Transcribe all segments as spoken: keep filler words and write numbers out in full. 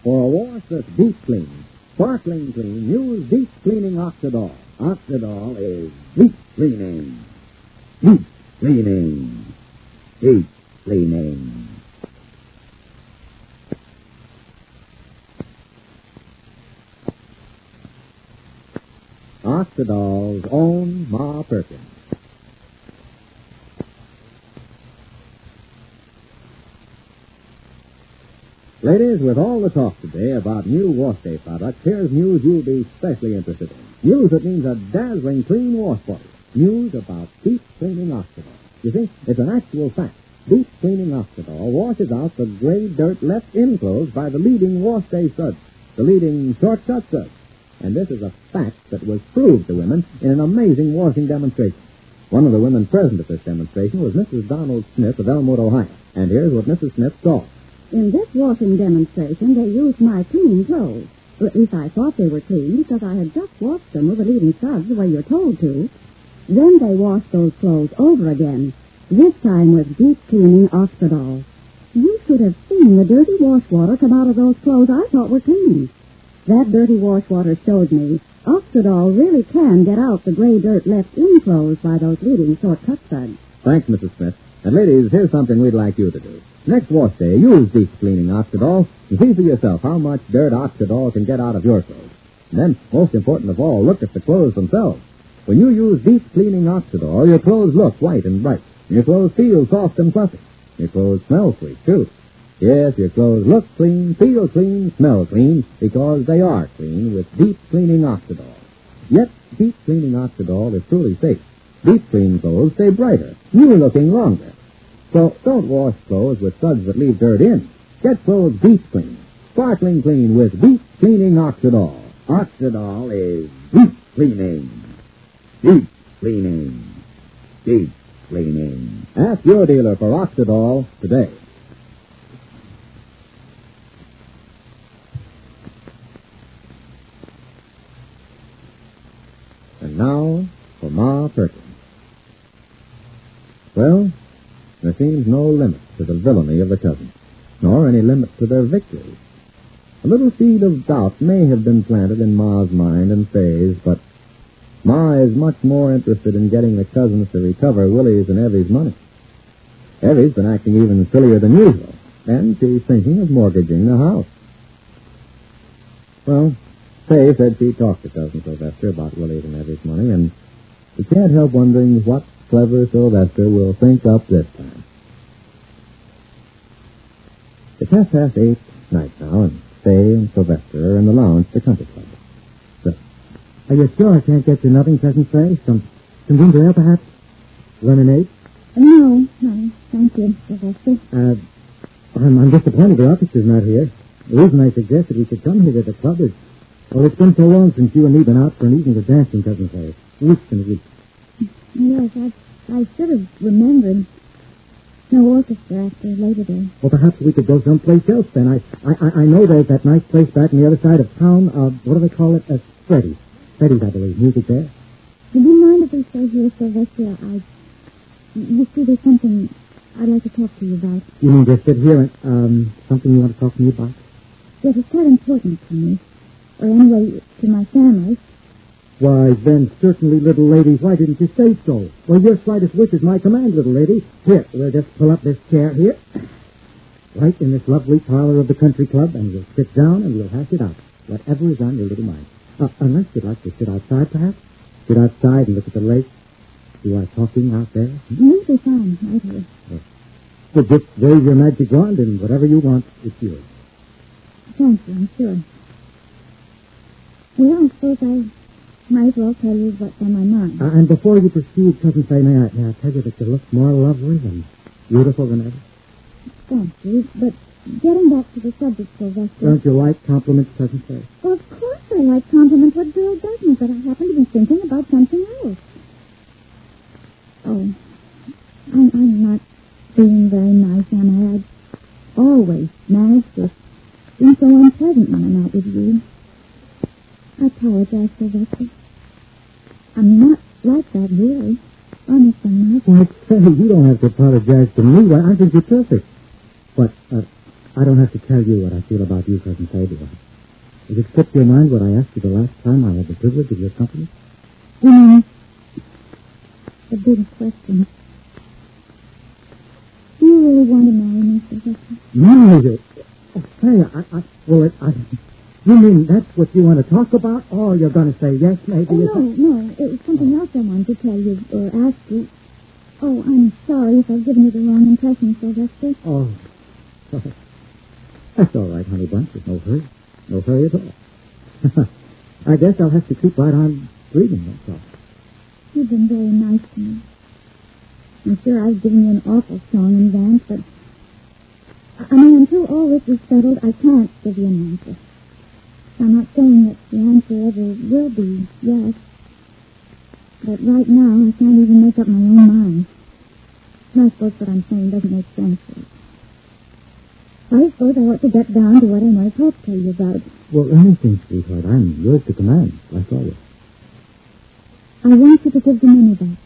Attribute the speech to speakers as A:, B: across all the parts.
A: For a wash that's deep clean, sparkling clean, use deep cleaning Oxidol. Oxidol is deep cleaning. Deep cleaning. Deep cleaning. Oxidol's own Ma Perkins. Ladies, with all the talk today about new wash day products, here's news you'll be especially interested in. News that means a dazzling clean wash body. News about deep cleaning Oxidol. You see, it's an actual fact. Deep cleaning Oxidol washes out the gray dirt left enclosed by the leading wash day suds, the leading shortcut suds. And this is a fact that was proved to women in an amazing washing demonstration. One of the women present at this demonstration was Missus Donald Smith of Elmwood, Ohio. And here's what Missus Smith saw.
B: In this washing demonstration, they used my clean clothes. Or at least I thought they were clean because I had just washed them with the leading suds the way you're told to. Then they washed those clothes over again, this time with deep cleaning Oxidol. You should have seen the dirty wash water come out of those clothes I thought were clean. That dirty wash water showed me Oxidol really can get out the gray dirt left enclosed by those leading shortcut suds.
A: Thanks, Missus Smith. And ladies, here's something we'd like you to do. Next wash day, use deep cleaning Oxidol and see for yourself how much dirt Oxidol can get out of your clothes. And then, most important of all, look at the clothes themselves. When you use deep cleaning Oxidol, your clothes look white and bright. And your clothes feel soft and fluffy. Your clothes smell sweet, too. Yes, your clothes look clean, feel clean, smell clean, because they are clean with deep cleaning Oxidol. Yet, deep cleaning Oxidol is truly safe. Deep clean clothes stay brighter, new looking longer. So don't wash clothes with suds that leave dirt in. Get clothes deep clean, sparkling clean with deep cleaning Oxidol. Oxidol is deep cleaning. Deep cleaning. Deep cleaning. Ask your dealer for Oxidol today. And now for Ma Perkins. Well, there seems no limit to the villainy of the cousins, nor any limit to their victories. A little seed of doubt may have been planted in Ma's mind and Faye's, but Ma is much more interested in getting the cousins to recover Willie's and Evie's money. Evie's been acting even sillier than usual, and she's thinking of mortgaging the house. Well, Faye said she talked to Cousin Sylvester about Willie's and Evie's money, and we can't help wondering what clever Sylvester will think up this time. It's half past eight night now, and Faye and Sylvester are in the lounge at the country club. So,
C: are you sure I can't get you nothing, Cousin Faye? Some, some ginger ale, perhaps? Lemonade?
B: No, no, thank you, Sylvester.
C: Uh, I'm, I'm disappointed the officer's not here. The reason I suggested we could come here to the club is, well, it's been so long since you and me been out for an evening of dancing, Cousin Faye. Weeks and weeks.
B: Yes, I, I should have remembered. No orchestra after Labor Day.
C: Well, perhaps we could go someplace else then. I, I, I know there's that nice place back on the other side of town. Uh, what do they call it? Uh, Freddy's. Freddy's, I believe. Music there.
B: Would you mind if we stay here, Sylvester? I, you see, there's something I'd like to talk to you about.
C: You mean just sit here and, um, something you want to talk to me about?
B: Yes, it's quite important to me. Or anyway, to my family.
C: Why, then, certainly, little lady, why didn't you say so? Well, your slightest wish is my command, little lady. Here, we'll just pull up this chair here. Right in this lovely parlor of the country club, and we'll sit down and we'll hash it out. Whatever is on your little mind. Uh, unless you'd like to sit outside, perhaps? Sit outside and look at the lake. You are talking out there?
B: You'll be fine, right here.
C: Oh. Well, just wave your magic wand, and whatever you want, it's yours.
B: Thank you, I'm sure. Well, I suppose I might as well tell you what's on my mind.
C: Uh, and before you proceed, Cousin Faye, may I, may I tell you that you look more lovely and beautiful than ever?
B: Thank you, but getting back to the subject, Sylvester...
C: Don't you like compliments, Cousin Faye?
B: Well, of course I like compliments. What girl doesn't? But I happen to be thinking about something else. Oh, I'm, I'm not being very nice, am I? I always manage to be so unpleasant when I'm out with you. I apologize, Sylvester. I'm not like that, really. Honest, I'm not.
C: Why, Faye, you don't have to apologize to me. Why, I think you're perfect. But, uh, I don't have to tell you what I feel about you, Cousin Fay, do I? Does it slip your mind what I asked you the last time I had the privilege of your company?
B: You know, the big question. Do you really want to marry me, Sylvester?
C: Marry you? Oh, Fay, I, I, well, it, I, you mean that's what you want to talk about? Or you're going to say yes, maybe?
B: Oh, no, no. It was something else I wanted to tell you or ask you. Oh, I'm sorry if I've given you the wrong impression, Sylvester.
C: Oh, that's all right, honey bunch. There's no hurry. No hurry at all. I guess I'll have to keep right on breathing, that's all.
B: You've been very nice to me. I'm sure I've given you an awful strong advance, but... I mean, until all this is settled, I can't give you an answer. I'm not saying that the answer ever will be yes. But right now, I can't even make up my own mind. I suppose what I'm saying doesn't make sense. I suppose I ought to get down to what I might hope to tell you about.
C: Well, anything, sweetheart. I'm yours to command, like always.
B: I want you to give the money back.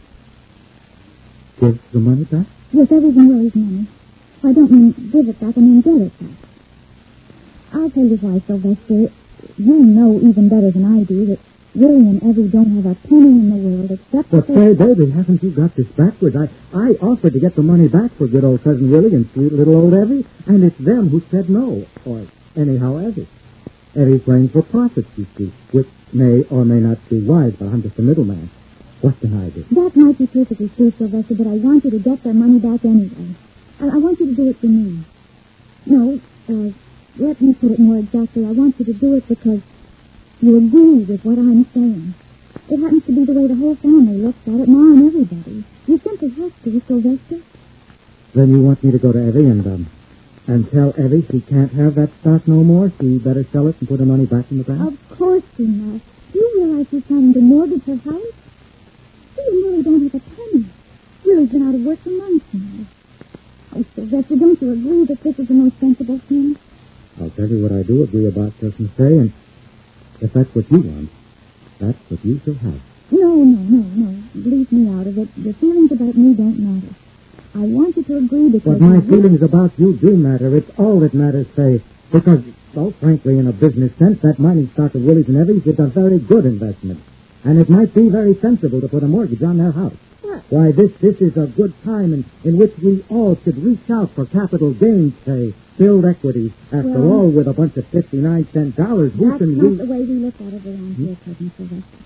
C: Give the money back?
B: Yes, everything Willie's money. I don't mean give it back, I mean get it back. I'll tell you why, Sylvester. You know even better than I do that Willie and Evie don't have a penny in the world except...
C: But
B: that
C: say, baby, haven't you got this backwards? I, I offered to get the money back for good old Cousin Willie and sweet little old Evie, and it's them who said no. Or anyhow, Evie. Evie's playing for profits, you see, which may or may not be wise, but I'm just a middleman. What can I do?
B: That might be perfectly true, Sylvester, but I want you to get their money back anyway. I, I want you to do it for me. No, uh, let me put it more exactly. I want you to do it because you agree with what I'm saying. It happens to be the way the whole family looks at it, Ma and everybody. You simply have to, Sylvester.
C: Then you want me to go to Evie and, um, and tell Evie she can't have that stock no more? She better sell it and put her money back in the bank?
B: Of course she must. Do you realize she's planning to mortgage her house? She and Willie don't have a penny. Willie's been out of work for months now. Oh, Sylvester, don't you agree that this is the most sensible thing?
C: I'll tell you what I do agree about, Cousin Fay, and if that's what you want, that's what you shall have.
B: No, no, no, no. Leave me out of it. Your feelings about me don't matter. I want you to agree because...
C: But my feelings about you do matter. It's all that matters, Fay. Because, well, frankly, in a business sense, that mining stock of Willie's and Evie's is a very good investment. And it might be very sensible to put a mortgage on their house.
B: What?
C: Why, this this is a good time in, in which we all should reach out for capital gains, Fay. Build equity. After
B: Well,
C: all, with a bunch of fifty-nine cent dollars, who
B: That's
C: can
B: not
C: we...
B: the way we look at it around here, Cousin Sylvester.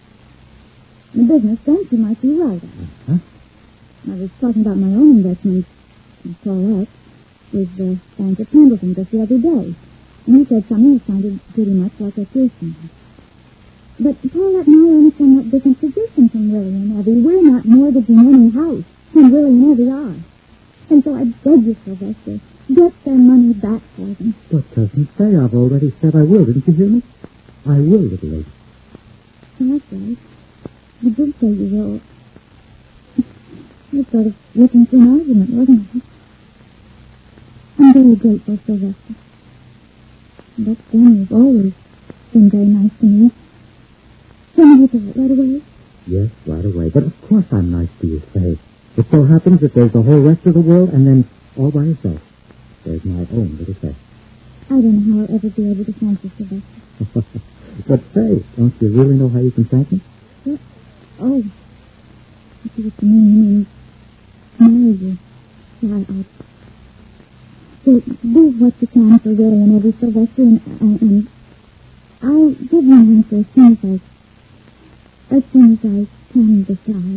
B: In business sense, you might be right.
C: Huh?
B: I was talking about my own investments, Paulette, with the Banker Pendleton just the other day. And he said something that sounded pretty much like what you're saying. But Paulette and I are in a somewhat different position from Willie and Evie. We're not mortgaging any house, and Willie and Evie are. And so I beg you, Sylvester, get their money back for them.
C: But, Cousin Fay, I've already said I will. Didn't you hear me? I will, little lady.
B: That's right. You did say you will. You sort of looking for an argument, wasn't it? I'm very grateful, Sylvester. But then you've always been very nice to me. Can you do it right away?
C: Yes, right away. But of course I'm nice to you, Fay. It so happens that there's the whole rest of the world, and then all by yourself. There's my own little Fay.
B: I don't know how I'll ever be able to thank you, Sylvester.
C: But, Fay, don't you really know how you can thank me?
B: What? Oh. I see what you mean. You mean, marry you. Yeah, I, I... So, do what you can for Willie and Evie, Sylvester, and, and, and I'll give you an answer as soon as I, as soon as I can decide.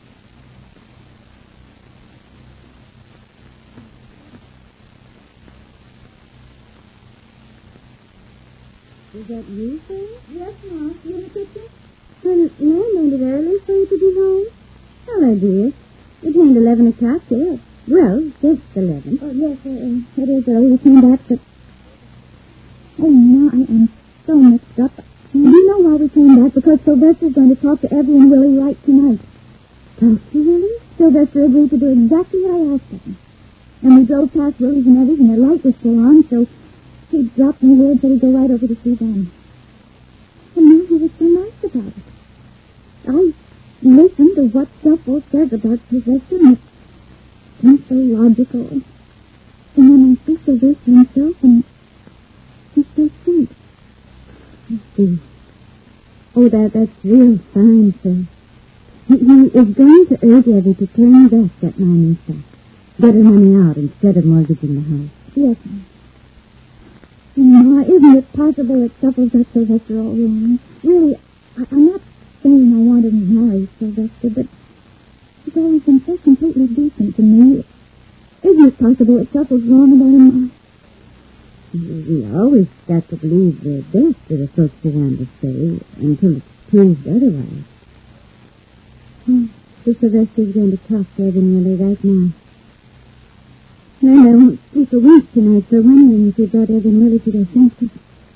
B: Is that you, sir? Yes, Ma. You in the kitchen? Well, Ma'am made it early for you to be home. Hello, dear. It ain't eleven o'clock yet. Well, it's eleven. Oh, yes, uh, it is early. We came back, but... Oh, Ma, I am so mixed up. Do you know why we came back? Because Sylvester's going to talk to Evie and Willie right tonight. Talk to Willie? Sylvester agreed to do exactly what I asked him. And we drove past Willie's and Evie's, and their light was still on, so he dropped me word that he'd go right over to see them. And now he was so nice about it. I listened to what Shuffle says about possession. It seems so logical. And when I see Sylvester and himself, and he's so sweet. I see. Oh, that, that's real fine, sir. He, he is going to urge Evie to turn back that mining stuff. Get her money out instead of mortgaging the house. Yes, ma'am. Ma, isn't it possible that couples like Sylvester all wrong? Really, I, I'm not saying I wanted to marry Sylvester, but he's always been so completely decent to me. Isn't it possible that couples wrong about him, Ma? We always got to believe the best of the folks who want to say until it's proved otherwise. Oh, so Sylvester's going to talk to Evan Willie right now. And I won't sleep a week tonight for wondering if you got Evan Willie to their senses.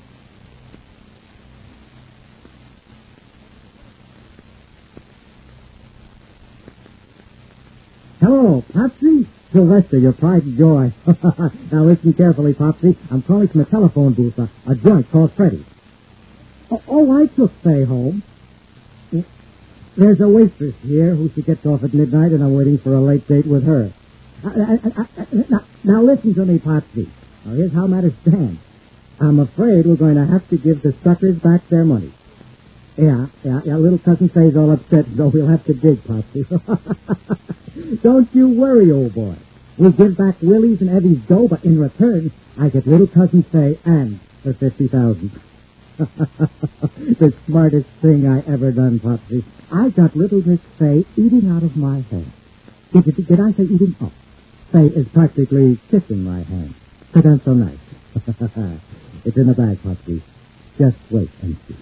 C: Hello, Popsy. Sylvester, your pride and joy. Now listen carefully, Popsy. I'm calling from a telephone booth, a, a joint called Freddy's. Oh, oh, I took Faye home. There's a waitress here who she gets off at midnight, and I'm waiting for a late date with her. Uh, uh, uh, uh, now, now listen to me, Popsy. Now here's how matters stand. I'm afraid we're going to have to give the suckers back their money. Yeah, yeah, yeah, little cousin Faye's all upset, so we'll have to dig, Popsy. Don't you worry, old boy. We'll give back Willie's and Evie's dough, but in return, I get little cousin Faye and her fifty thousand. The smartest thing I ever done, Popsy. I got little Miss Faye eating out of my hand. Did, did, did I say eating? Oh, Faye is practically kissing my hand. But I'm so nice. It's in the bag, Popsy. Just wait and see.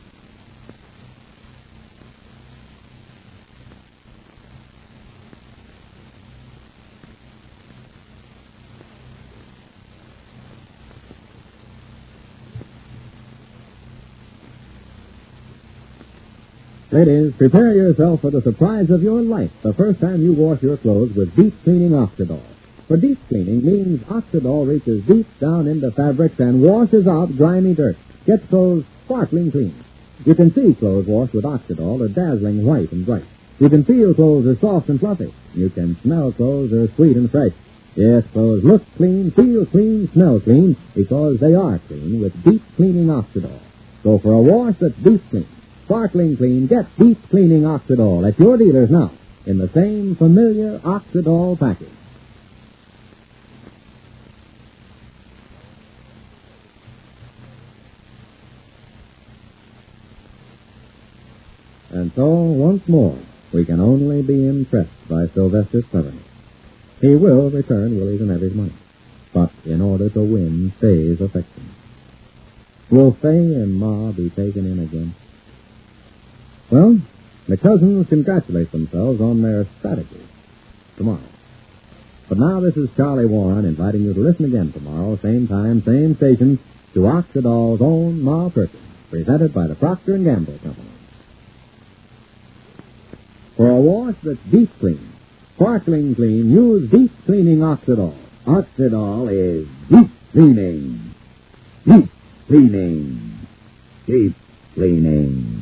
A: Ladies, prepare yourself for the surprise of your life the first time you wash your clothes with deep cleaning Oxidol. For deep cleaning means Oxidol reaches deep down into fabrics and washes out grimy dirt, gets clothes sparkling clean. You can see clothes washed with Oxidol are dazzling white and bright. You can feel clothes are soft and fluffy. You can smell clothes are sweet and fresh. Yes, clothes look clean, feel clean, smell clean, because they are clean with deep cleaning Oxidol. So for a wash that's deep clean, sparkling clean, get deep cleaning Oxidol at your dealers now in the same familiar Oxidol package. And so, once more, we can only be impressed by Sylvester's cleverness. He will return Willie's and Evie's money, but in order to win Faye's affection. Will Faye and Ma be taken in again? Well, the cousins congratulate themselves on their strategy tomorrow. But now this is Charlie Warren inviting you to listen again tomorrow, same time, same station, to Oxidol's own Ma Perkins, presented by the Procter and Gamble Company. For a wash that's deep clean, sparkling clean, use deep cleaning Oxidol.
D: Oxidol is deep cleaning. Deep cleaning. Deep cleaning.